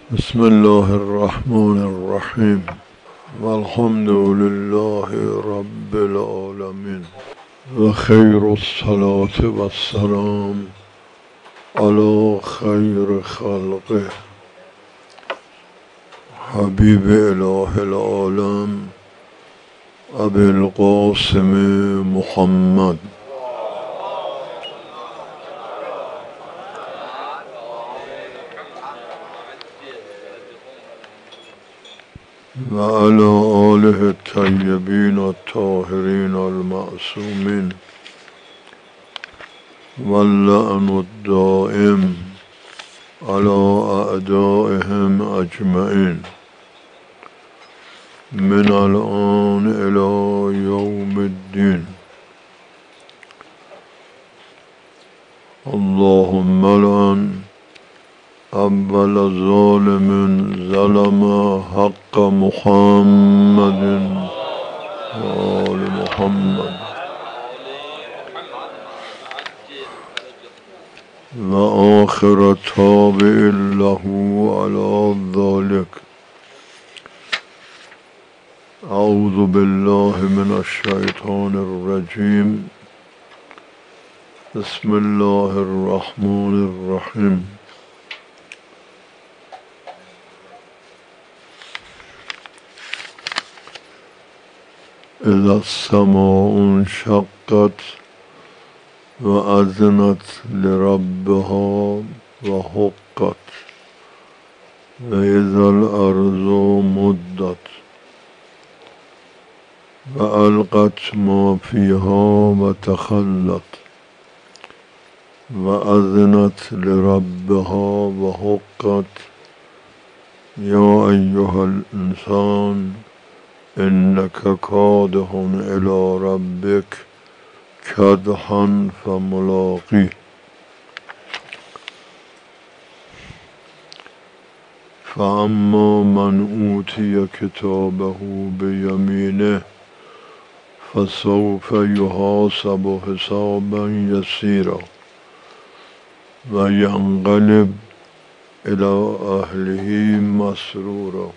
بسم الله الرحمن الرحیم والحمد لله رب العالمین و خیر الصلاة و السلام علی خیر خلقه حبیب اله العالم ابی القاسم محمد و علی آله الطیبین الطاهرین المعصومین واللعن الدائم علی اعدائهم اجمعین من الآن الی یوم الدین. اللهم لعن اول ظالم ظلم حق محمد و آل محمد و آخر تابع له علی ذلك. اعوذ بالله من الشیطان الرجیم. بسم الله الرحمن الرحیم. اذا السماء انشقت و اذنت لربها و حقت و اذا الارض مدت و القت ما فیها و تخلت و اذنت لربها و حقت یا ایها الانسان انک کادح الی ربک کدحا فملاقیه. فاما من اوتی کتابه بیمینه فسوف یحاسب حسابا یسیرا و ینقلب الی اهله مسرورا.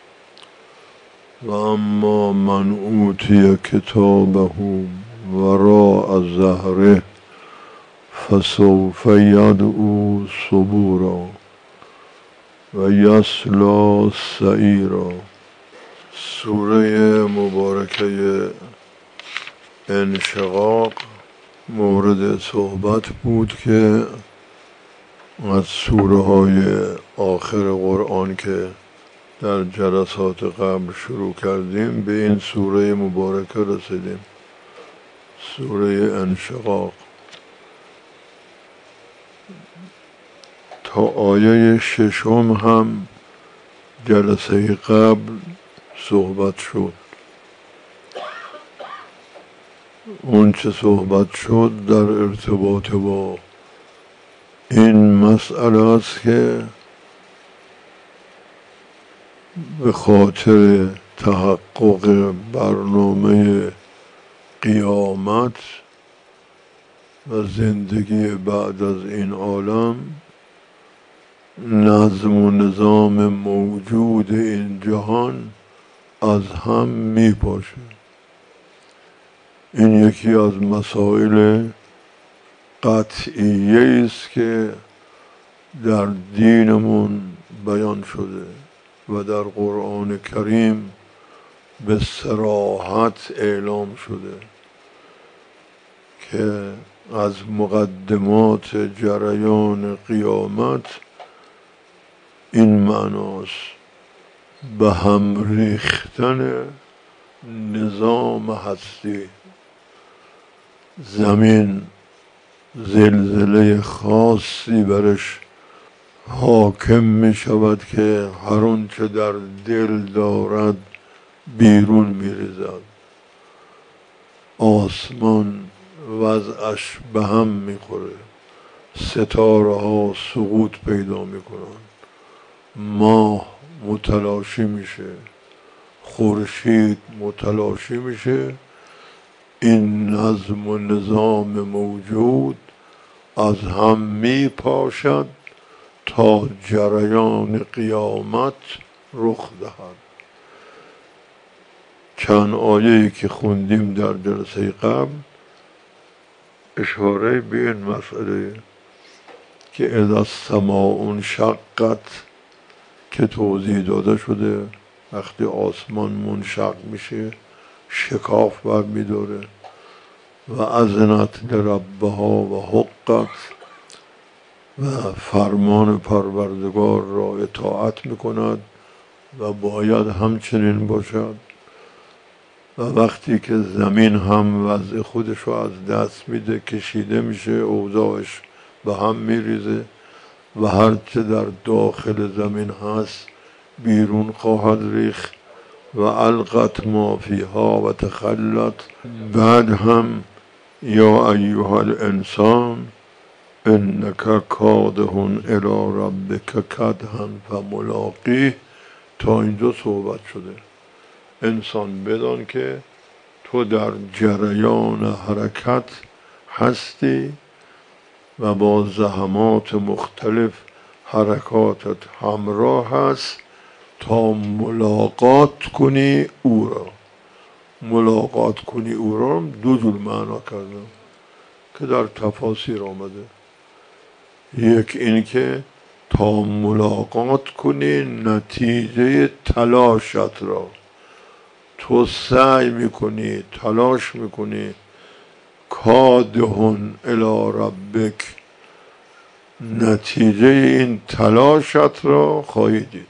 و اما من اوتی کتابه وراء ظهره فسوف یدعو ثبورا و یصلی سعیرا. سوره مبارکه انشقاق مورد صحبت بود که از سوره های آخر قرآن که در جلسات قبل شروع کردیم به این سوره مبارکه رسیدیم، سوره انشقاق. تا آیه 6 هم جلسه قبل صحبت شد. اون چه صحبت شد در ارتباط با این مسئله است که به خاطر تحقق برنامه قیامت و زندگی بعد از این عالم نظم و نظام موجود این جهان از هم می پاشه. این یکی از مسائل قطعیه است که در دینمون بیان شده و در قرآن کریم به صراحت اعلام شده که از مقدمات جریان قیامت این معناست: به هم ریختن نظام هستی. زمین زلزله خاصی برش حاکم می شود که هر اون چه در دل دارد بیرون می ریزد. آسمان وضعش به هم می خوره، ستاره ها سقوط پیدا می کنن، ماه متلاشی میشه، خورشید متلاشی میشه. این نظم و نظام موجود از هم می پاشد تا جریان قیامت رخ دهد. چند آیه‌ای که خوندیم در جلسه قبل اشاره به این مسئله که اذا السماء انشقت که توضیح داده شده وقتی آسمان منشق میشه شکاف برمیداره و اذنت لربها و حقت و فرمان پروردگار را اطاعت میکند و باید همچنین باشد و وقتی که زمین هم وضع خودش رو از دست میده کشیده میشه اوضاعش به هم میریزه و هرچه در داخل زمین هست بیرون خواهد ریخت و القت ما فیها و تخلت. بعد هم یا ایها الانسان انک کادح الی ربک کدحا فملاقیه. تا اینجا صحبت شده. انسان بدان که تو در جریان حرکت هستی و با زحمات مختلف حرکاتت همراه هست تا ملاقات کنی او را. ملاقات کنی او را دو جور معنا کردم که در تفاسیر آمده. یک این که تا ملاقات کنی نتیجه تلاشت را. تو سعی میکنی تلاش میکنی کادحون الی ربک نتیجه این تلاشت را خواهی دید.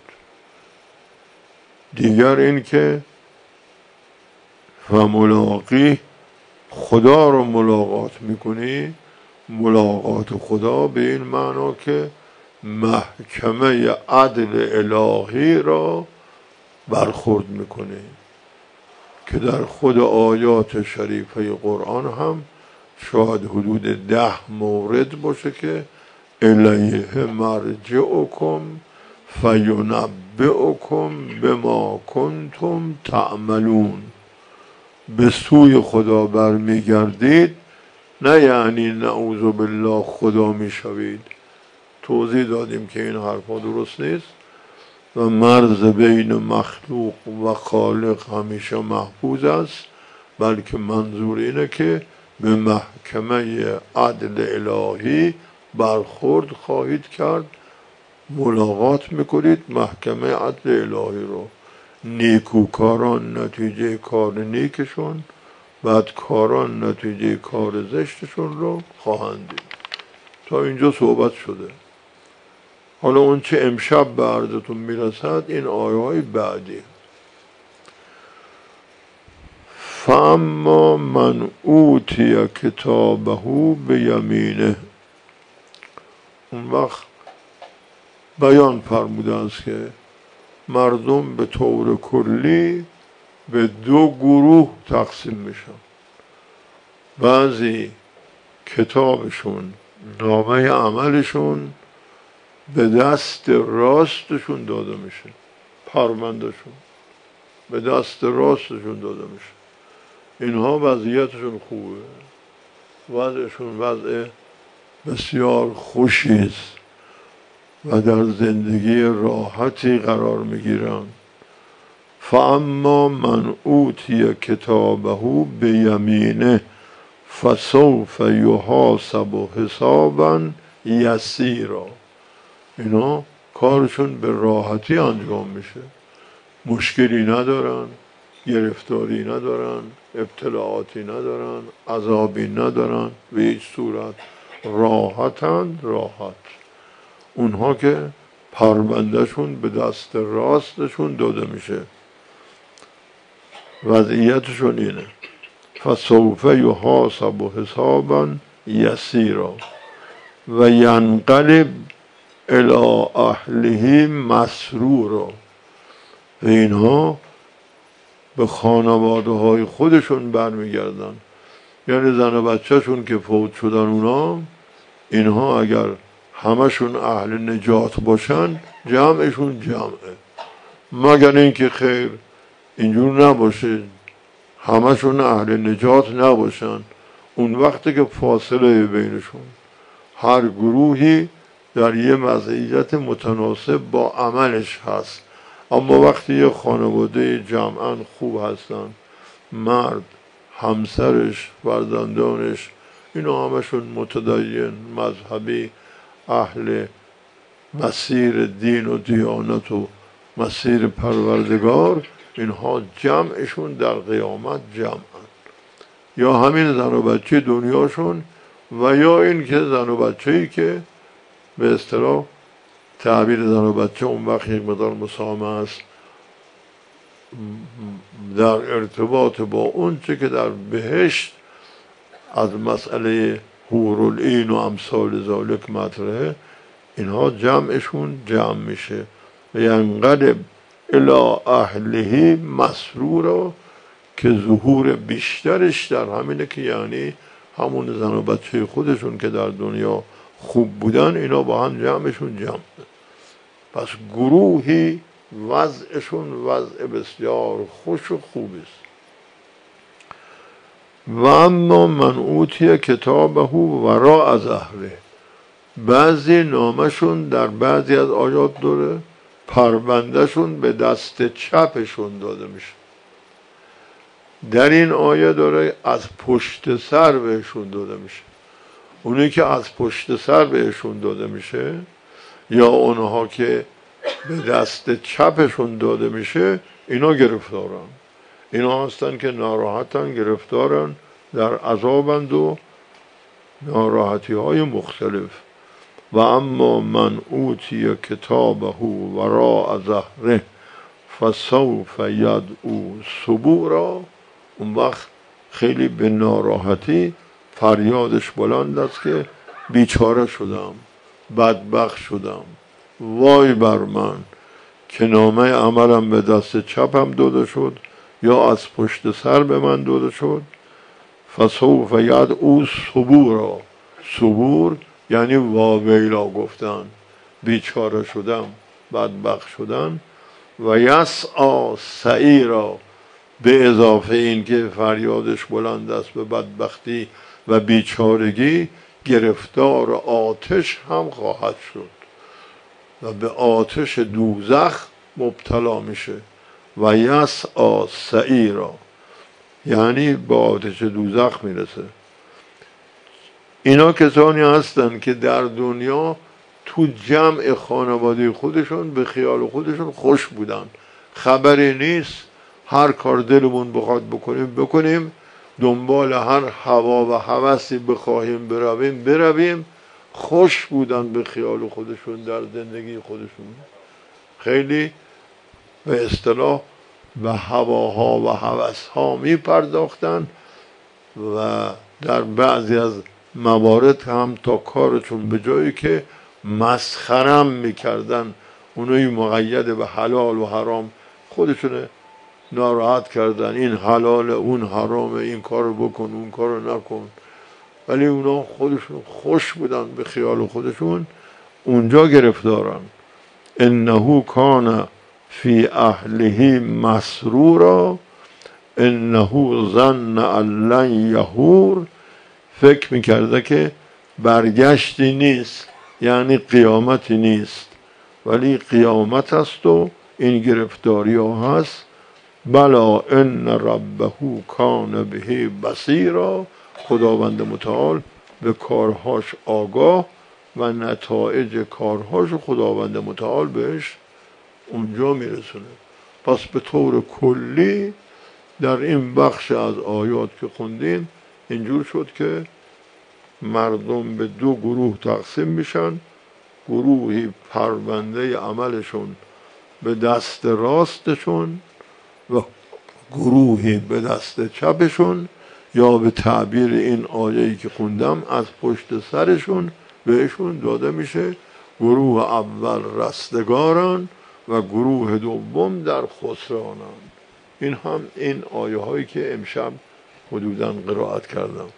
دیگر این که و ملاقی خدا رو ملاقات میکنی. ملاقات خدا به این معنا که محکمه عدل الهی را برخورد میکنی که در خود آیات شریفه قرآن هم شاید حدود 10 مورد باشه که الیه مرجعکم فینبئکم بما کنتم تعملون. به سوی خدا برمیگردید نه یعنی نعوذ بالله خدا میشوید. توضیح دادیم که این حرفا درست نیست و مرز بین مخلوق و خالق همیشه محفوظ است، بلکه منظور اینه که به محکمه عدل الهی برخورد خواهید کرد. ملاقات میکنید محکمه عدل الهی رو. نیکوکاران نتیجه کار نیکشون بدکاران نتیجه کار زشتشون رو خواهند دید. تا اینجا صحبت شده. حالا اون چه امشب به عرضتون میرسد این آیه های بعدی. فاما من اوتی کتابه بیمینه. اون وقت بیان فرموده است که مردم به طور کلی به 2 گروه تقسیم میشن. بعضی کتابشون نامه عملشون به دست راستشون داده میشه. پروندهشون به دست راستشون داده میشه. اینها وضعیتشون خوبه. وضعشون وضع بسیار خوشی است و در زندگی راحتی قرار میگیرن. فاما من اوتی کتابه بیمینه فسوف یحاسب حسابا یسیرا. اینا کارشون به راحتی انجام میشه. مشکلی ندارن، گرفتاری ندارن، ابتلاعاتی ندارن، عذابی ندارن، به هیچ صورت راحتند. راحت اونها که پروندهشون به دست راستشون داده میشه. وضعیتشون اینه. فسوف یحاسب حسابا یسیرا و ینقلب الی اهله مسرورا. و اینها به خانواده های خودشون برمیگردن. یعنی زن و بچهشون که فوت شدن اونا، اینها اگر همشون اهل نجات باشن جمعشون جمعه. مگر اینکه خیر اینجور نباشه همشون اهل نجات نباشن، اون وقتی که فاصله بینشون هر گروهی در یه وضعیت متناسب با عملش هست. اما وقتی یه خانواده جمعاً خوب هستن، مرد، همسرش، فرزندانش، اینا همشون متدین، مذهبی، اهل مسیر دین و دیانت و مسیر پروردگار، اینها جمعشون در قیامت جمعن. یا همین زن و بچه دنیاشون و یا این که زن و بچه‌ای که به اصطلاح تعبیر زن و بچه اون وقت یک مقدار مسامح است در ارتباط با اون چه که در بهشت از مسئله حورالعین و امثال ذالک مطرحه، اینها جمعشون جمع میشه و ینقلب الی اهله مسرورا، که ظهور بیشترش در همینه که یعنی همون زن و بچه خودشون که در دنیا خوب بودن، اینا با هم جمعشون جمع. پس گروهی وضعشون وضع بسیار خوش و خوب است. و اما من اوتی کتابه وراء ظهره، بعضی نامشون در بعضی از آیات داره پروندهشون به دست چپشون داده میشه، در این آیه داره از پشت سر بهشون داده میشه. اونی که از پشت سر بهشون داده میشه یا اونها که به دست چپشون داده میشه، اینا گرفتارن. اینا هستن که ناراحتن، گرفتارن، در عذابند و ناراحتی های مختلف. و اما من اوتی کتابه وراء ظهره فسوف یدعو ثبورا، اون وقت خیلی به ناراحتی فریادش بلند است که بیچاره شدم، بدبخت شدم، وای بر من که نامه عملم به دست چپم داده شد یا از پشت سر به من داده شد. فسوف یدعو ثبورا، ثبور یعنی واویلا گفتن، بیچاره شدم، بدبخت شدن. و یسعی سعیرا، به اضافه این که فریادش بلند است به بدبختی و بیچارگی، گرفتار آتش هم خواهد شد و به آتش دوزخ مبتلا میشه. و یسعی سعیرا یعنی به آتش دوزخ میرسه. اینا کسانی هستن که در دنیا تو جمع خانواده خودشون به خیال خودشون خوش بودن، خبری نیست، هر کار دلمون بخواد بکنیم، دنبال هر هوا و هوسی بخواهیم برویم، خوش بودن به خیال خودشون در زندگی خودشون. خیلی به اصطلاح به هواها و هوسها می پرداختن و در بعضی از موارد هم تا کارشون به جایی که مسخرم میکردن، اونوی مقید به حلال و حرام خودشونه ناراحت کردن، این حلال اون حرامه، این کارو بکن اون کارو نکن، ولی اونا خودشون خوش بودن به خیال خودشون، اونجا گرفتارن. انه کان فی اهله مسرورا انه ظن ان لن یحور، فکر میکرده که برگشتی نیست، یعنی قیامتی نیست، ولی قیامت هست و این گرفتاری ها هست. بلا ان ربه کان به بصیرا، خداوند متعال به کارهاش آگاه و نتایج کارهاش خداوند متعال بهش اونجا میرسونه. پس به طور کلی در این بخش از آیات که خوندیم اینجور شد که مردم به دو گروه تقسیم میشن، گروهی پرونده عملشون به دست راستشون و گروهی به دست چپشون، یا به تعبیر این آیه‌ای که خوندم از پشت سرشون بهشون داده میشه. گروه اول رستگاران و گروه دوم در خسرانان. این هم این آیه هایی که امشب حدوداً قرائت کردم.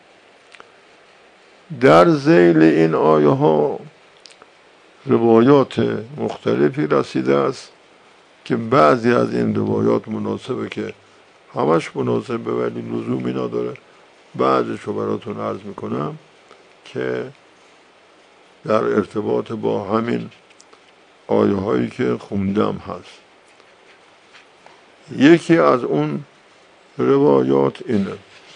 در ذیل این آیه ها روایات مختلفی رسیده است که بعضی از این روایات مناسبه که همش مناسبه ولی لزومی نداره، بعضیشو براتون عرض میکنم که در ارتباط با همین آیه هایی که خوندم هست. یکی از اون روایات اینه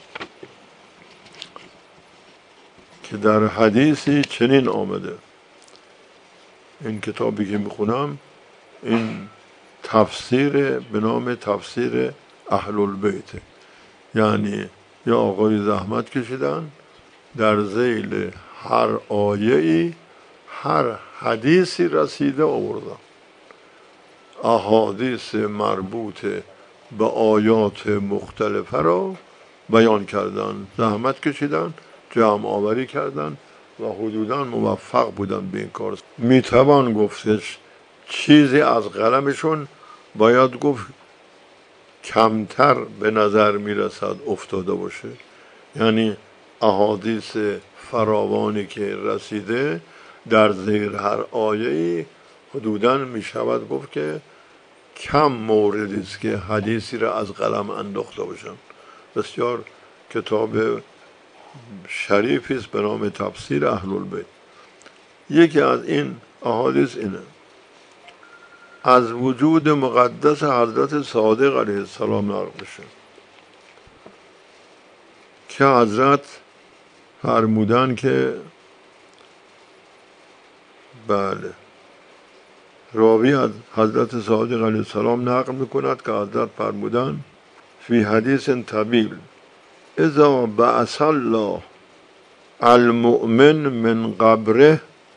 که در حدیثی چنین آمده، این کتابی که میخونم این تفسیر به نام تفسیر اهل البیت، یعنی یا آقای زحمت کشیدن در ذیل هر آیه‌ای هر حدیثی رسیده آوردن، احادیث مربوط به آیات مختلفه را بیان کردن، زحمت کشیدن، جمع آوری کردن و حدوداً موفق بودن به این کار. میتوان گفتش چیزی از قلمشون باید گفت کمتر به نظر میرسد افتاده باشه، یعنی احادیث فراوانی که رسیده در زیر هر آیه‌ای حدوداً میشود گفت که کم موردی است که حدیثی را از قلم انداخته باشن. بسیار کتاب شریفی است به نام تفسیر اهل البیت. یکی از این احادیث اینه: از وجود مقدس حضرت صادق علیه السلام نقل میشه که حضرت فرمودن که بله، راوی از حضرت صادق علیه السلام نقل میکند که حضرت فرمودن فی حدیث طویل اذا بعث الله المؤمن من قبره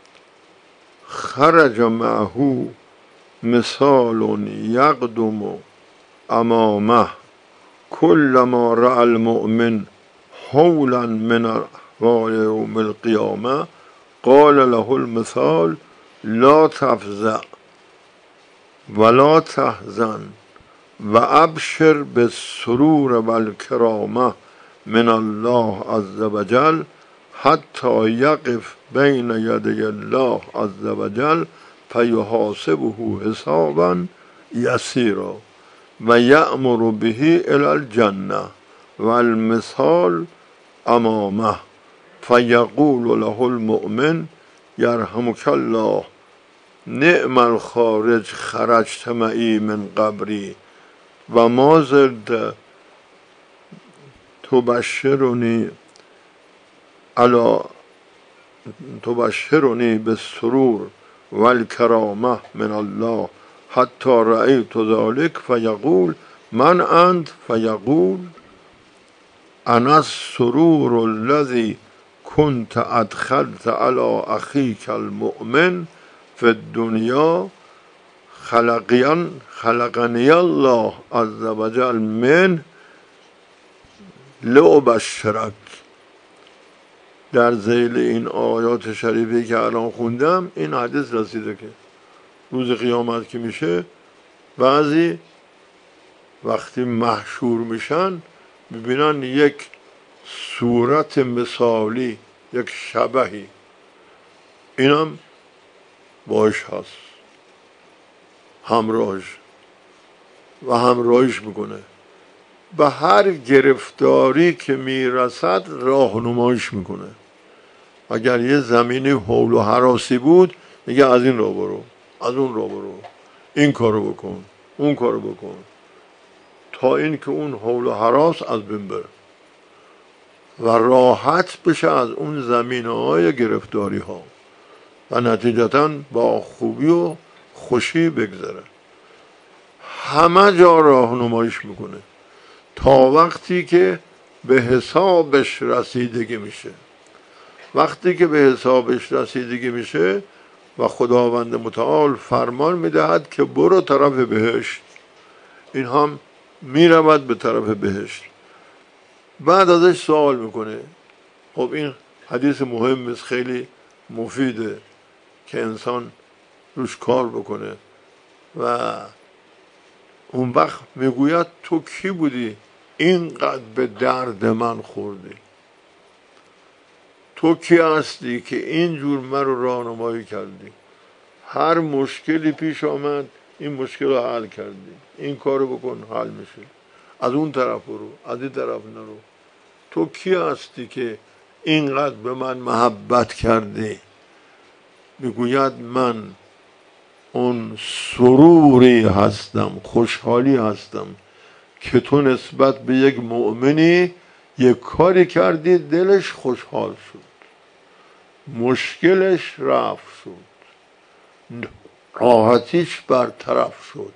خرج معه مثال یقدم امامه كلما رأى المؤمن حولا من احوال یوم القیامه قال له المثال لا تفزع ولا تحزن و ابشر بالسرور والکرامه من الله عز وجل حتی یقف بین یدی الله عز وجل فیحاسبه حسابا یسیرا و یأمر به الی الجنه و المثال امامه فیقول له المؤمن یرحمک الله نعم الخارج خرجت معی من قبری و ما زلت تبشرنی بالسرور والکرامه من الله حتی رأیت ذلك فیقول من انت فیقول انا السرور الذي كنت ادخلت على اخیک المؤمن فی الدنیا خلقنی الله عز وجل من لأبشرک. در ذیل این آیات شریفی که الان خوندم این حدیث رسیده که روز قیامت که میشه بعضی وقتی محشور میشن ببینن یک صورت مثالی، یک شبهی، اینم باش هست، همراهش میکنه، به هر گرفتاری که میرسد راهنماییش میکنه. اگر یه زمینی حول و هراسی بود میگه از این راه برو، از اون راه برو، این کارو بکن، اون کارو بکن، تا این که اون حول و هراس از بین بره و راحت بشه از اون زمینه‌های گرفتاری ها و نتیجتاً با خوبی و خوشی بگذره. همه جا راهنماییش میکنه تا وقتی که به حسابش رسیدگی میشه. وقتی که به حسابش رسیدگی میشه و خداوند متعال فرمان میدهد که برو طرف بهشت، این هم میرود به طرف بهشت. بعد ازش سوال میکنه. خب این حدیث مهم است، خیلی مفیده که انسان روش کار بکنه و اون وقت میگوید تو کی بودی اینقدر به درد من خوردی؟ تو کی هستی که اینجور من رو راهنمایی کردی؟ هر مشکلی پیش آمد این مشکل رو حل کردی، این کارو بکن حل میشه، از اون طرف برو، از این طرف نرو. تو کی هستی که اینقدر به من محبت کردی؟ میگوید من اون سروری هستم، خوشحالی هستم که تو نسبت به یک مؤمنی یک کاری کردی دلش خوشحال شد، مشکلش رفت شد، راحتیش برطرف شد.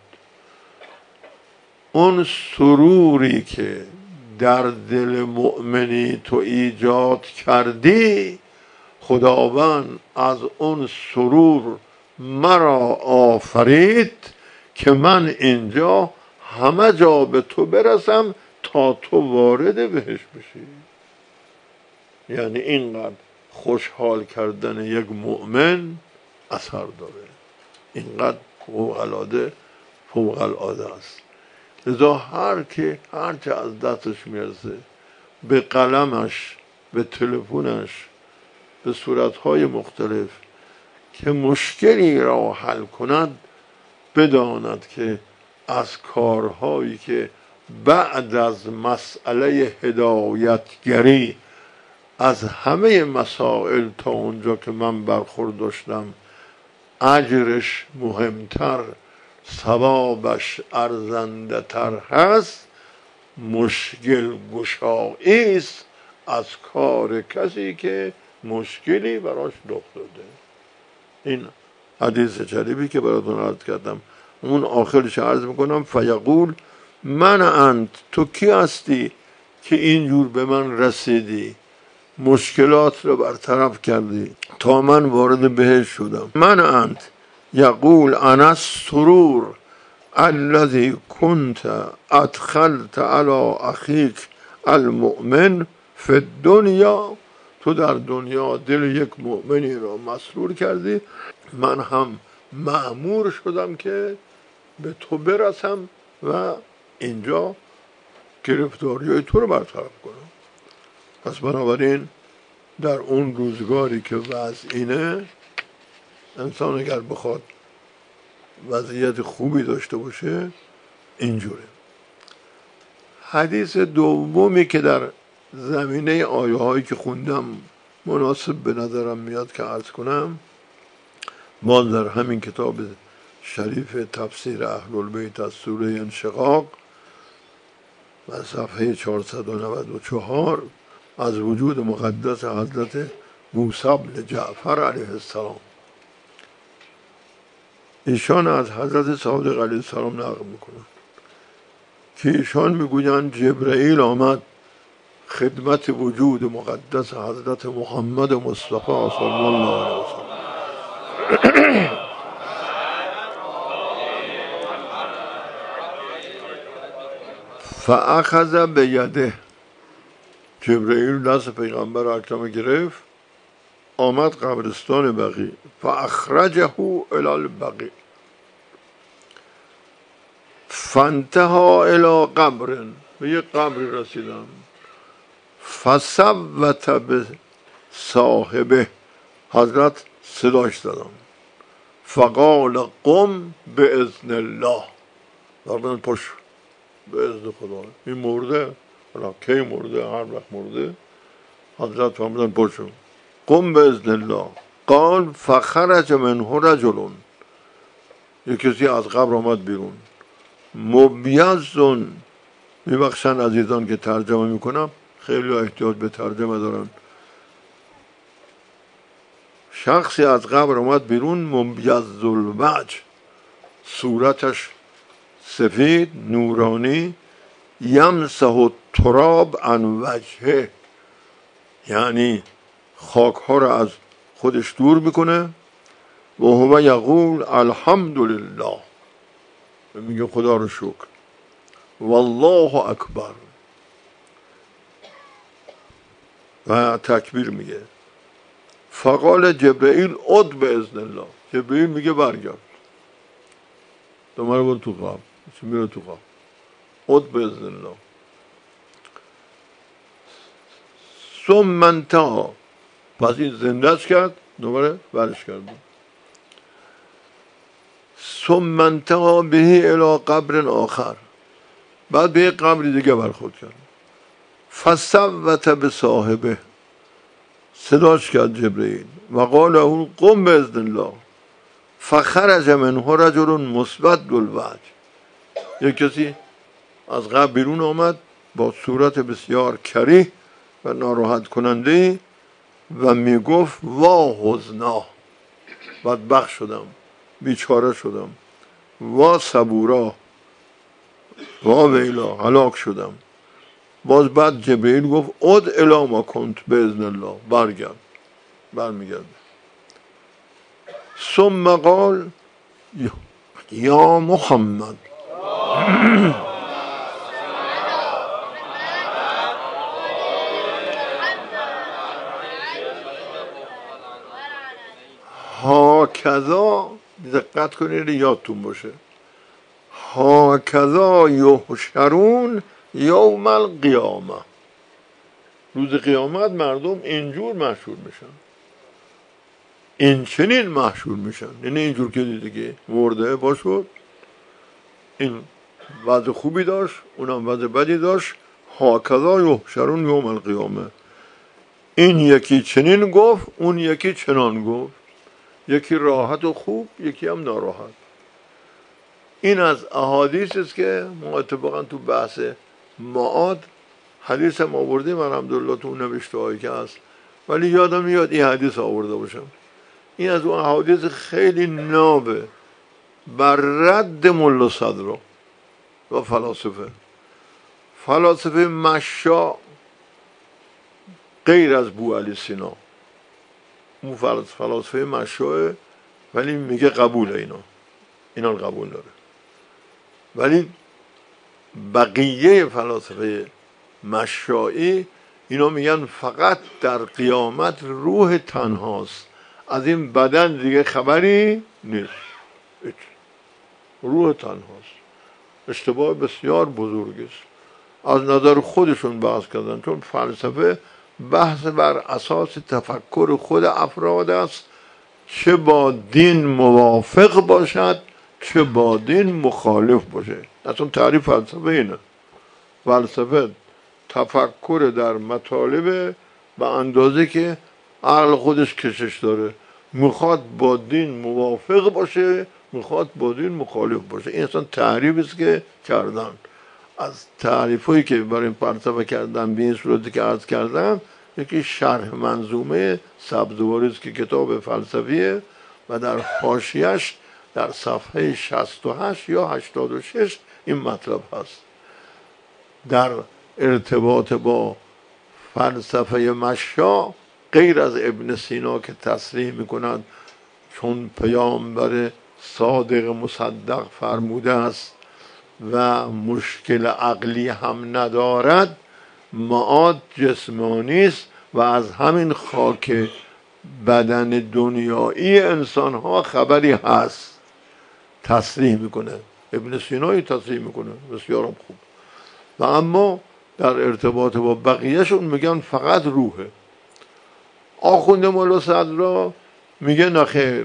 اون سروری که در دل مؤمنی تو ایجاد کردی، خداوند از اون سرور مرا آفرید که من اینجا همه جا به تو برسم تا تو وارد بهش بشی. یعنی اینقدر خوشحال کردن یک مؤمن اثر داره، اینقدر فوق العاده است. لذا هر چه از دستش میرسه، به قلمش، به تلفنش، به صورتهای مختلف که مشکلی را حل کند، بداند که از کارهایی که بعد از مسئله هدایتگری از همه مسائل تا اونجا که من برخورداشتم اجرش مهمتر، ثوابش ارزنده تر هست، مشکل گشایی است از کار کسی که مشکلی براش رخ داده. این حدیث شریفی که براتون عرض کردم، اون آخرش عرض میکنم فیقول من انت، تو کی هستی که اینجور به من رسیدی، مشکلات رو برطرف کردی تا من وارد بهش شدم. من انت یقول انا السرور الذي كنت ادخلت على اخيك المؤمن في الدنيا، تو در دنیا دل یک مؤمنی را مسرور کردی، من هم مأمور شدم که به تو برسم و اینجا گرفتاریای تو رو برطرف کنم. پس بنابراین در اون روزگاری که وضع اینه، انسان اگر بخواد وضعیت خوبی داشته باشه اینجوره. حدیث دومی که در زمینه آیه هایی که خوندم مناسب به نظرم میاد که عرض کنم، باز در همین کتاب شریف تفسیر اهل البیت از سوره انشقاق و صفحه 494 از وجود مقدس حضرت موسی بن جعفر علیه السلام. ایشان از حضرت صادق علیه السلام نقل میکنن که ایشان میگویند جبرئیل آمد خدمت وجود مقدس حضرت محمد مصطفی صلی الله علیه وسلم فاخذ بیده، جبرئیل دست پیغمبر اکرم گرفت، آمد قبرستان بقیع، فاخرجه الی البقیع فانتها الی قبر، به یک قبری رسیدم، فصوت به صاحبه، حضرت صداش زدم، فقال قم باذن الله، فرمودن پشت به اذن خدا. این مرده، حالا کی مرده، هر وقت مرده، حضرت فرمودن پشت قم باذن الله. قال فخرج منه رجل، یک کسی از قبر آمد بیرون، مبیض، میبخشن عزیزان که ترجمه میکنم، خیلی احتیاج به ترجمه دارن. شخصی از قبر آمد بیرون، مبیض الوجه، صورتش سفید نورانی، یمسح التراب عن وجهه، یعنی خاک ها را از خودش دور میکنه، و هو یقول الحمدلله، میگه خدا رو شکر، والله اکبر، و تکبیر میگه. فقال جبرئیل عد باذن الله، جبرئیل میگه برگرد، دوباره برو تو قبر، میره تو قبر، عد باذن الله. ثم انتهى، پس این زندهش کرد، دوباره برش کرد. ثم انتهى به الی قبر آخر، بعد به یک قبر دیگه برخورد کرد، فصوت به صاحبه، صداش کرد جبرئیل و قال له قم باذن الله فخرج منه رجل مسود الوجه. یک کسی از قبر بیرون آمد با صورت بسیار کریه و ناراحت کننده و میگفت وا حزنا، بدبخت شدم، بیچاره شدم، وا صبورا، وا ویلا، هلاک شدم. باز بعد جبرئیل گفت اد الی ما کنت باذن الله، برمیگرد. ثم قال یا محمد هاکذا، دقت کنید یادتون باشه، هاکذا یحشرون یوم القیامه، روز قیامت مردم اینجور محشور میشن، این چنین محشور میشن. یعنی اینجور که دیده که مرده باشد، این وضع خوبی داشت، اونم وضع بدی داشت. هاکذا یحشرون یوم القیامه، این یکی چنین گفت، اون یکی چنان گفت، یکی راحت و خوب، یکی هم ناراحت. این از احادیث است که ما اتفاقا تو بحث معاد حدیث هم آوردیم الحمدلله تو نوشته هایی که هست، ولی یادم میاد این حدیث آورده باشم. این از اون احادیث خیلی نابه بر رد ملا صدرا و فلاسفه مشا غیر از بوعلی سینا. اون فلاسفه مشاه ولی میگه قبول اینا قبول داره، ولی بقیه فلاسفه مشایی اینا میگن فقط در قیامت روح تنهاست، از این بدن دیگه خبری نیست، روح تنهاست. اشتباه بسیار بزرگی است. از نظر خودشون بحث کردن، چون فلسفه بحث بر اساس تفکر خود افراد است، چه با دین موافق باشد چه با دین مخالف باشه. اصلا تعریف فلسفه اینه. فلسفه تفکر در مطالب به اندازه که عقل خودش کشش داره، میخواد با دین موافق باشه، میخواد با دین مخالف باشه. این اصلا تعریفی است که کردن. از تعریفایی که برای فلسفه کردن به این صورتی که عرض کردم، یکی شرح منظومه سبزواری است که کتاب فلسفیه و در حاشیه‌اش در صفحه 68 یا 86 این مطلب هست. در ارتباط با فلسفه مشا غیر از ابن سینا که تصریح میکند چون پیامبر صادق مصدق فرموده است و مشکل عقلی هم ندارد، معاد جسمانی است و از همین خاک بدن دنیایی انسان ها خبری هست، تصریح میکنه. ابن سینایی تصریح میکنه بسیار خوب. و اما در ارتباط با بقیهشون میگن فقط روحه. آخوند مولا صدرا میگه نخیر،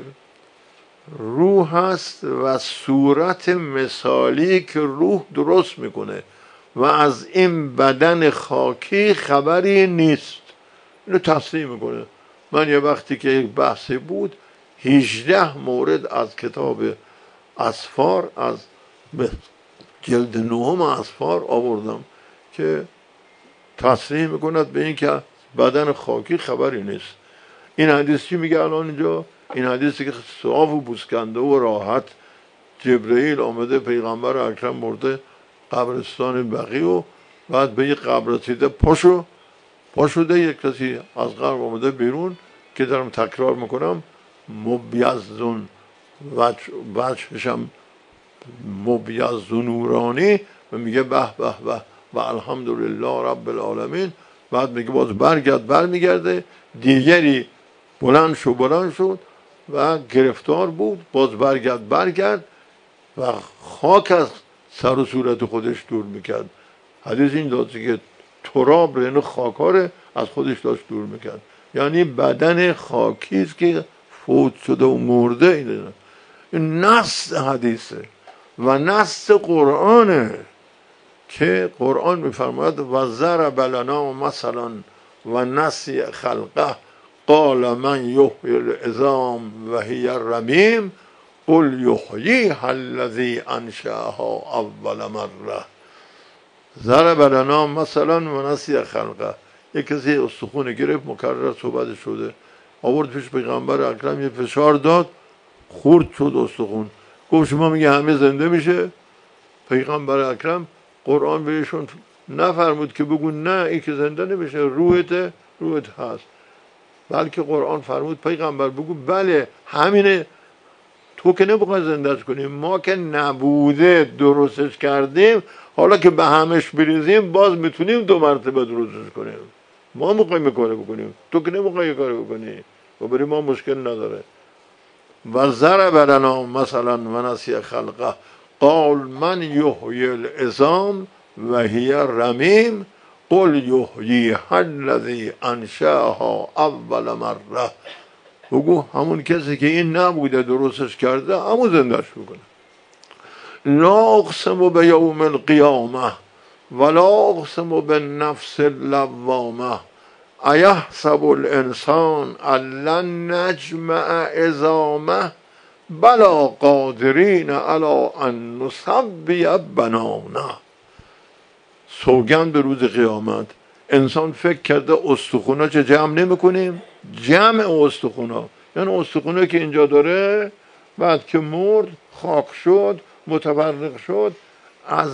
روح هست و صورت مثالی که روح درست میکنه و از این بدن خاکی خبری نیست. اینو تصریح میکنه. من یه وقتی که یک بحثی بود 18 مورد از کتاب اسفار، از جلد 9 اسفار آوردم که تصریح میکند به این که بدن خاکی خبری نیست. این حدیث چی میگه الان اینجا؟ این حدیثی که صاف و بوسکنده و راحت جبرئیل آمده پیغمبر اکرم مرده قبرستان بقیع و بعد به یک قبر رسیده پا شده یک کسی از قبر آمده بیرون که دارم تکرار میکنم مبیض وجهشم مبیض نورانی و میگه به به به و الحمدلله رب العالمین. بعد میگه باز برمیگرده دیگری بلند شد و گرفتار بود، باز برگرد و خاک از سر و صورت خودش دور میکرد. حدیث این داشته که تراب رنو خاکاره از خودش داشت دور میکرد، یعنی بدن خاکی است که فوت شده و مرده. این نص حدیثه و نص قرآنه که قرآن میفرماید و ضرب لنا مثلا و نسی خلقه قال من یحیی العظام و هی رمیم قل یحییها الذی انشأها اول مره. ضرب لنا مثلا و نسی خلقه. یک کسی استخون گرفت، مکرر صحبت شده، آورد پیش پیغمبر اکرم، یه فشار داد، خورد شد استخون. گفت شما میگه همه زنده میشه؟ پیغمبر اکرم قرآن بهشون نفرمود که بگو نه این که زنده نمیشه، روحت هست، بلکه قرآن فرمود پیغمبر بگو بله همینه، تو که نمیخوای زندهش کنیم، ما که نبوده درستش کردیم، حالا که به همش بریزیم باز میتونیم 2 مرتبه درستش کنیم. ما میخوایم کار بکنیم، تو که نمیخوای کار بکنی و برای ما مشکل نداره. و ضرب لنا مثلا و نسی خلقه قال من یحیی العظام و هی رمیم قل یحییها الذی انشأها اول مره. بگو همون کسی که این نبوده درستش کرده همون زندهش بکنه. لا اقسم بیوم القیامه ولا اقسم بالنفس اللوامه ایحسب الانسان ان لن نجمع عظامه بلا قادرین علی ان نسوی بنانه. سوگند به روز قیامت، انسان فکر کرده استخونا چه جمع نمی کنیم؟ جمع استخونا یعنی استخونا که اینجا داره بعد که مرد خاک شد متفرق شد از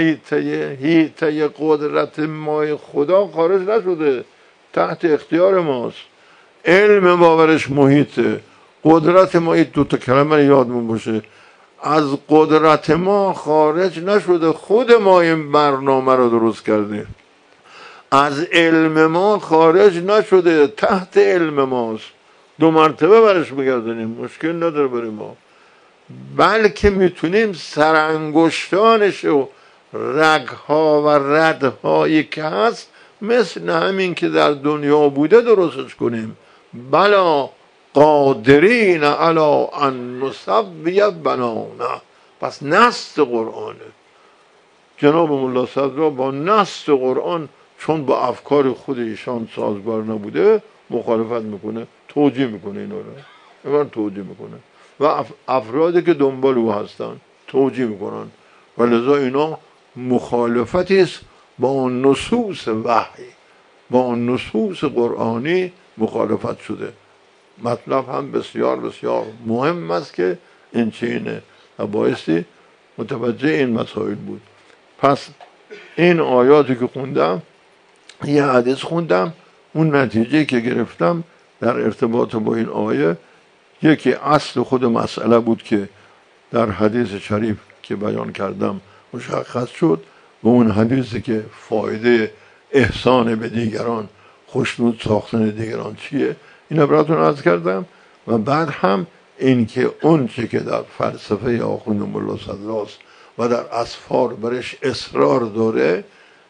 حیطه قدرت مای خدا خارج نشده، تحت اختیار ماست. علم باورش محیطه، قدرت ما، این 2 کلمه یادمون باشه، از قدرت ما خارج نشده، خود ما این برنامه رو درست کرده، از علم ما خارج نشده، تحت علم ماست، 2 مرتبه برش بگردنیم مشکل نداره برای ما، بلکه میتونیم سرانگشتانش و رگها و ردهایی که هست مثل همین که در دنیا بوده درستش کنیم. بلا قادرین علی ان نسوی بنانه. پس نص قرآنه. جناب ملا صدرا با نص قرآن چون با افکار خود ایشان سازگار نبوده مخالفت میکنه، توجیه میکنه، اینا توجیه میکنه و افرادی که دنبال او هستن توجیه میکنن و لذا اینا مخالفتی است با نصوص وحی، با نصوص قرآنی مخالفت شده. مطلب هم بسیار بسیار مهم است که این چینه و بایستی متوجه این مسائل بود. پس این آیاتی که خوندم، یه حدیث خوندم، اون نتیجه که گرفتم در ارتباط با این آیه، یکی اصل خود مسئله بود که در حدیث شریف که بیان کردم مشخص شد و اون حدیثی که فایده احسان به دیگران، خوشنود ساختن دیگران چیه، این براتون عرض کردم. و بعد هم این که اون چی که در فلسفه آخوند ملا صدراست و در اسفار برش اصرار داره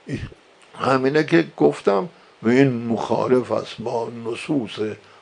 همینه که گفتم و این مخالف است با نصوص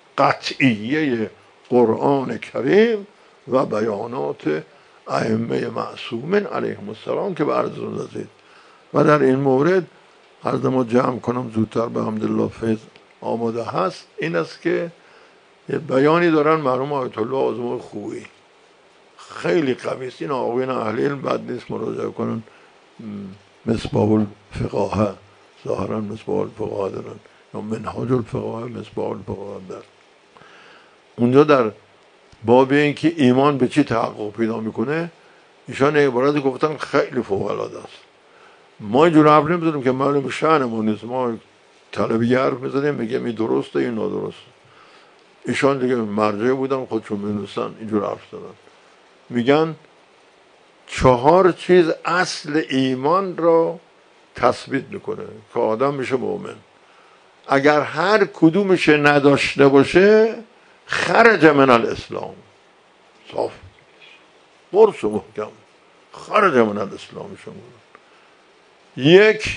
قطعیه قرآن کریم و بیانات ائمه معصومین علیهم السلام که به عرض رسید. و در این مورد عرض ما جمع کنم زودتر به حمدالله فیض آماده هست، این است که یه بیانی دارن مرحوم آیت الله آزمای خویی، خیلی قوی است. این آقایان اهل علم بد نیست مراجعه کنن، مصباح الفقاهه، ظاهرا مصباح الفقاهه دارن یا منهاج الفقاهه، مصباح الفقاهه در اونجا در باب این که ایمان به چی تحقق پیدا میکنه ایشان عبارت گفتن خیلی فوق العاده است. ما اینجور حرف نمیزنیم که معلوم شأنمون نیست، ما طلبی حرف میزنیم میگیم این درسته این نادرسته. ایشان دیگه مرجع بودن خودشون میدونستن اینجور حرف زدن. میگن 4 چیز اصل ایمان را تثبیت میکنه که آدم میشه مؤمن. اگر هر کدومش نداشته باشه خرج من الاسلام. صاف برس و محکم خرج من الاسلام شما. 1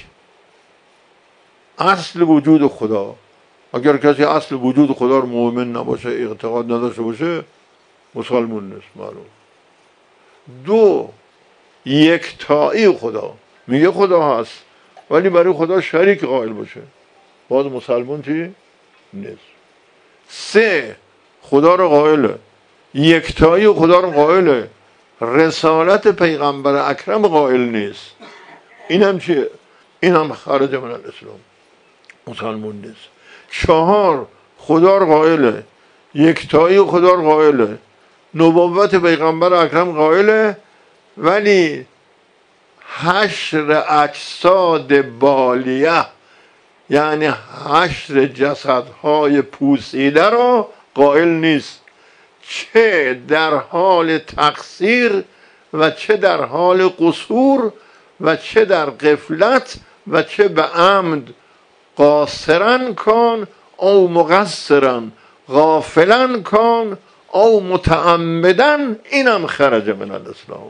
اصل وجود خدا. اگر کسی اصل وجود خدا رو مؤمن نباشه، اعتقاد نداشته باشه، مسلمان نیست معلوم. 2 یکتایی خدا، میگه خدا هست ولی برای خدا شریک قائل باشه، باز مسلمان چی؟ نیست. 3 خدا رو قائله، یکتایی خدا رو قائله، رسالت پیغمبر اکرم قائل نیست. این هم چیه؟ این هم خارج من الاسلام، مسلمون نیست. 4 خدا رو قائله، یکتایی خدا رو قائله، نبوت پیغمبر اکرم قائله، ولی حشر اجساد بالیه، یعنی حشر جسدهای پوسیده را قائل نیست، چه در حال تقصیر و چه در حال قصور و چه در غفلت و چه به عمد، قاصرا کن او مقصرا، غافلا کن او متعمدا، اینم خرج من الاسلام.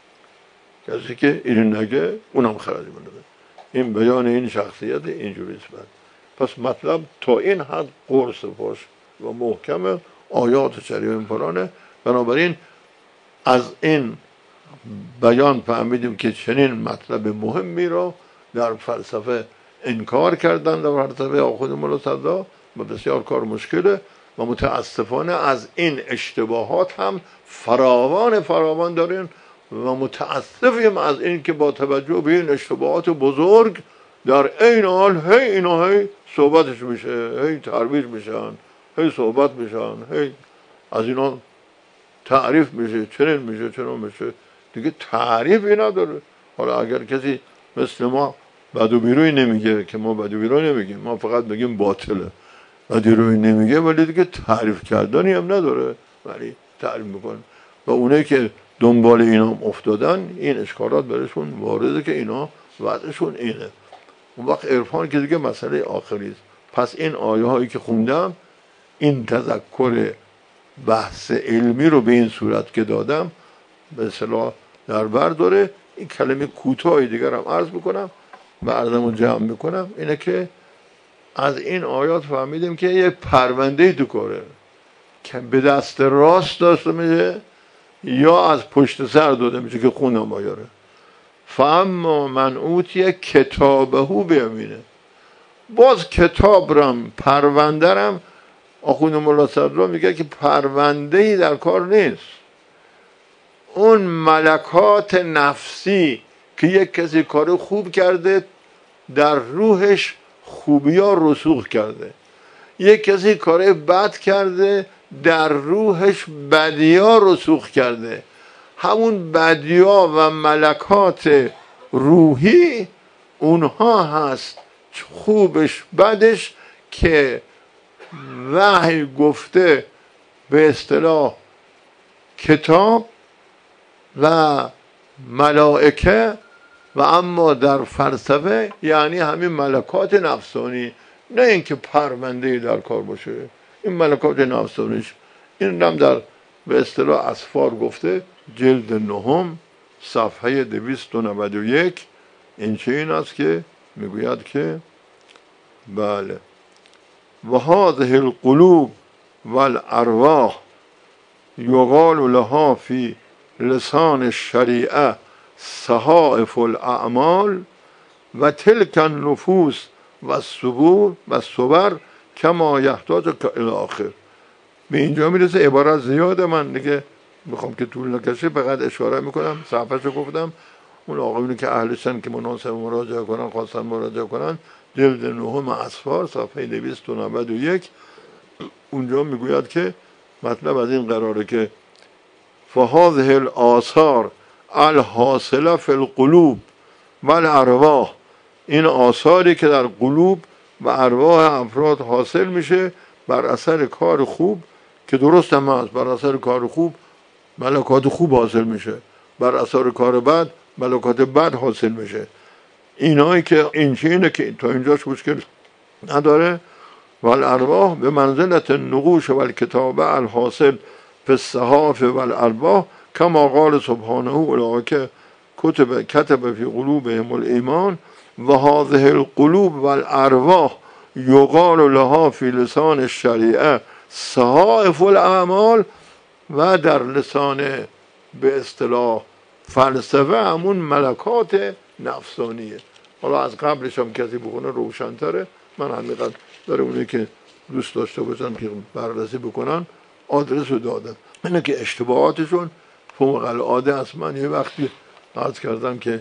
کسی که اینو نگه اونم خرج من الاسلام. این بیان این شخصیت اینجوریست. پس مطلب تا این حد قرص باش و محکم آیات شریف قرآنه. بنابراین از این بیان فهمیدیم که چنین مطلب مهمی را در فلسفه انکار کردن، در فلسفه آخوند ملا صدرا، و بسیار کار مشکله و متاسفانه از این اشتباهات هم فراوان دارین و متاسفیم از این که با توجه به این اشتباهات بزرگ در این حال هی صحبتش میشه، هی ترویج میشن، هی صحبت میشن، هی از اینا تعریف میشه، چنین میشه، دیگه تعریفی نداره. حالا اگر کسی مثل ما بدوبیروی نمیگه که ما بدوبیروی نمیگیم، ما فقط بگیم باطله، بدوبیروی نمیگه، ولی دیگه تعریف کردنی هم نداره، ولی تعریف میکنه. و اونایی که دنبال اینا افتادن این اشکالات برشون وارده که اینا وضعشون اینه. اون وقت عرفان که دیگه مسئله آخری است. پس این آیه هایی که خوندم، این تذکر بحث علمی رو به این صورت که دادم به اصطلاح در بر داره. این کلمه کوتاهی دیگر هم عرض میکنم و عرضمو جمع میکنم، اینه که از این آیات فهمیدیم که یه پرونده تو کاره که به دست راست داشته میشه یا از پشت سر داده میشه که خوندم آیاره. فاما من اوتی کتابهو بیامینه، باز کتابرم پروندرم آخوند ملا صدرا میگه که پروندهی در کار نیست. اون ملکات نفسی که یک کسی کار خوب کرده در روحش خوبی ها رسوخ کرده، یک کسی کار بد کرده در روحش بدی ها رسوخ کرده، همون بدی ها و ملکات روحی اونها هست خوبش بدش که وحی گفته به اصطلاح کتاب و ملائکه، و اما در فلسفه یعنی همین ملکات نفسانی، نه اینکه پرونده‌ای در کار باشه. این ملکات نفسانیش این هم در به اصطلاح اسفار گفته، جلد 9 صفحه 291. این چه این است که میگوید که بله و هذه القلوب والارواح یقال لها فی لسان الشریعه صحائف الاعمال و تلک النفوس و الصبر کما یحتاج الی آخر. به اینجا میرسه. عبارت زیاده، من دیگه میخوام که طول نکشه، فقط اشاره میکنم، صحبتشو گفتم. اون آقایونی که اهلشن که مناسب مراجعه کنن، خواستن مراجعه کنن، جلد 9 اسفار صفحه 291. اونجا میگوید که مطلب از این قراره که فهذه الآثار الحاصله فی القلوب و الارواح، این آثاری که در قلوب و ارواح افراد حاصل میشه بر اثر کار خوب، که درست هم هست، بر اثر کار خوب ملکات خوب حاصل میشه، بر اثر کار بد ملکات بد حاصل میشه. اینایی که این چینه که تا اینجاش مشکل نداره. و الارواح به منزلت النقوش و الکتابه الحاصل فی الصحائف و الارواح کما قال سبحانه اولئک کتب فی قلوبهم الایمان و هذه القلوب و الارواح یقال لها فی لسان الشریعه صحائف الاعمال. و در لسان به اصطلاح فلسفه همون ملکات نفسانیه. حالا از قبلش هم کسی بخونه روشن‌تره، من همینقدر داره اونی که دوست داشته باشن که بررسی بکنن آدرس رو دادن. اینه که اشتباهاتشون فوق العاده است. من یه وقتی عرض کردم که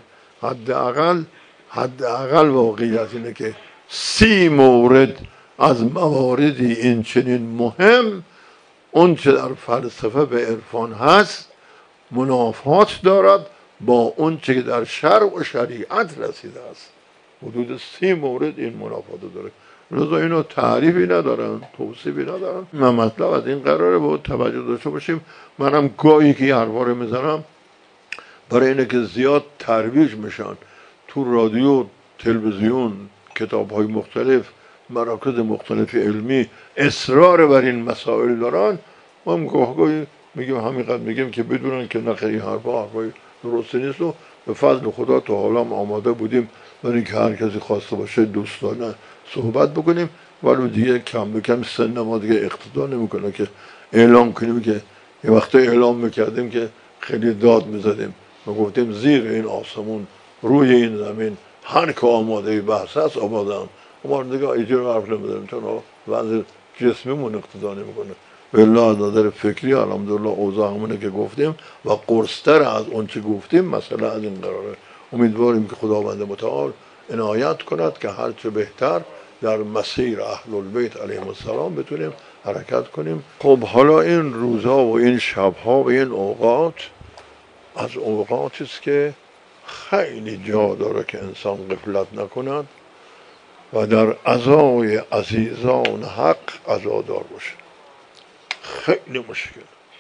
حداقل واقعیت اینه که 30 مورد از مواردی این چنین مهم اون چه در فلسفه و عرفان هست منافات دارد با اون چه در شرع و شریعت رسیده است. حدود 30 مورد این منافات داره. لذا اینو تعریفی ندارن، توصیفی ندارن. من مطلب از این قراره با توجه داشته باشیم. منم گاهی که حرفا رو میزنم برای اینه که زیاد ترویج میشن تو رادیو، تلویزیون، کتاب‌های مختلف، مراکز مختلف علمی اصرار بر این مسائل دارن. ما گاهی میگیم همینقدر میگیم که بدونن که نه خیلی حرفای درستی نیست و به فضل خدا تا حالا آماده بودیم برای اینکه هر کسی خواسته باشه دوستانه صحبت بکنیم، ولی دیگه کم به کم سن ما دیگه اقتضا نمیکنه که اعلام کنیم. که یه وقتا اعلام میکردیم که خیلی داد میزدیم و گفتیم زیر این آسمون روی این زمین هر که آماده بحث هست آمادم. ما دیگه ایجور حرف نمیداریم چون وضع جسمیمون اقتضا نمیکنه. بالله از نظر فکری الحمدلله اوضاع همونه که گفتیم و قرص‌تر از اون چه گفتیم مثلا از این قراره. امیدواریم که خداوند متعال عنایت کند که هرچه بهتر در مسیر اهل البیت علیهم السلام بتونیم حرکت کنیم. خب حالا این روزها و این شبها و این اوقات از اوقاتی است که خیلی جا داره که انسان غفلت نکند و در عزای عزیزان حق عزادار باشه. خیلی مشکل.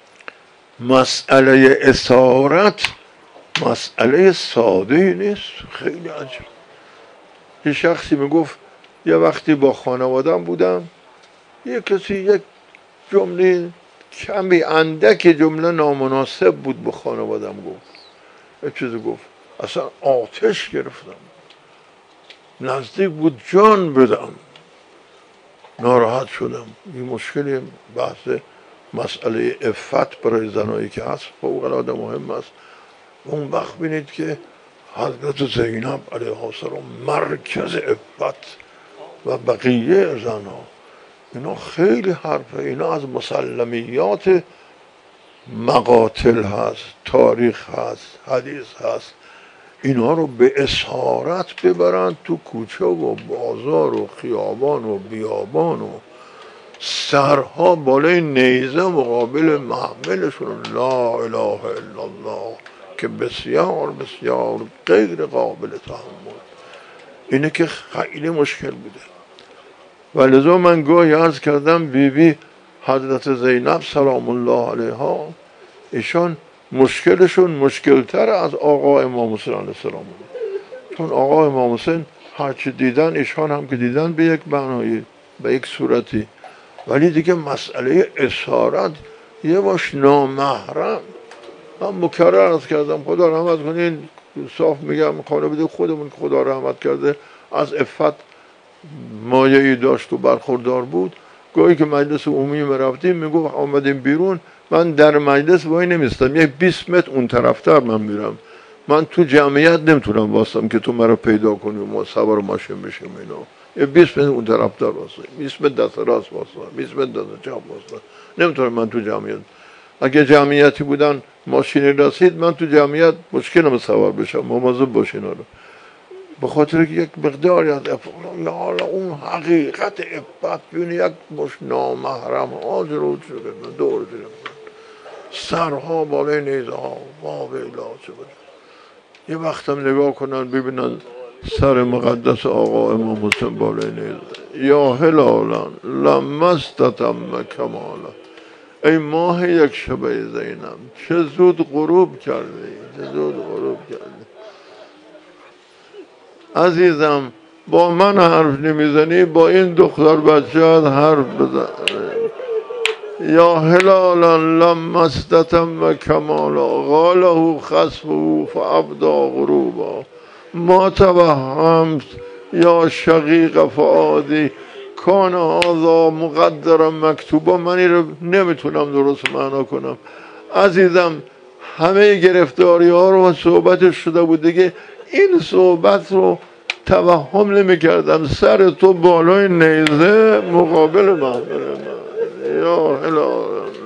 مسئله اسارت مسئله ساده نیست، خیلی عجب. یه شخصی میگفت یه وقتی با خانوادم بودم، یه کسی یک جمله کمی اندک جمله نامناسب بود به خانوادم گفت. یه چیزی گفت اصلا آتش گرفتم، نزدیک بود جان بدم، ناراحت شدم. این مشکلی بحث مسئله عفت برای زنایی که هست فوق العاده مهم است. اون وقت بینید که حضرت زینب علیها السلام مرکز عفت و بقیه زنها، اینا خیلی حرفه، اینا از مسلمیات مقاتل هست، تاریخ هست، حدیث هست. اینا رو به اسارت ببرن تو کوچه و بازار و خیابان و بیابان و سرها بالای نیزه مقابل محملشون لا اله الا الله که بسیار بسیار غیر قابل تحمل. اینه که خیلی مشکل بوده. و لذا من گاهی عرض کردم بی حضرت زینب سلام الله علیها، ایشان مشکلشون مشکلتر از آقا امام حسین علیه السلام بود. چون آقا امام حسین هرچی دیدن ایشان هم که دیدن به یک معنایی، به یک صورتی، ولی دیگه مسئله اسارت یه باش نامحرم. من مکرر عرض کردم خدا رحمت کنین، صاف میگم خانواده خودمون که خدا رحمت کرده از عفت مایه‌ای داشت و برخوردار بود. گاهی که مجلس عمومی رفتیم میگفت آمدیم بیرون، من در مجلس وای نمیستم، یک 20 متر اون طرفتر من میرم. من تو جمعیت نمیتونم واسم که تو مرا پیدا کنی و ما سوار ماشین بشیم. اینا یه 20 متر اون طرفتر واسه، 20 متر دست راست واسه، 20 متر دست چپ واسه. نمیتونم من تو جمعیت. اگه جمعیتی بودن ماشینی رسید من تو جمعیت مشکلم سوار بشم. مواظب باشین رو. به خاطر که یک مقداری از حالا اون حقیقت عفت بینی یک مش نامحرم ها جلو شده دور جلو سرها بالای نیزه ها واقعی چه بود. یه وقتم نگاه کنن ببینن سر مقدس آقا امام حسین بالای نیزه. یا هلالا لمستتم کمالا، ای ماه یک شبه زینب چه زود غروب کردی، چه زود غروب کردی. عزیزم با من حرف نمیزنی، با این دختر بچه‌ات حرف بزن. یا هلالا لمستتم و کمالا قاله خصفه فابدا غروبا ما توهمت یا شقیق فؤادی کان هذا مقدرا مکتوبا. من این رو نمیتونم درست معنا کنم. عزیزم همه گرفتاری ها رو صحبتش شده بود دیگه. این صحبت رو توهم نمی کردم سر تو بالای نیزه مقابل من یا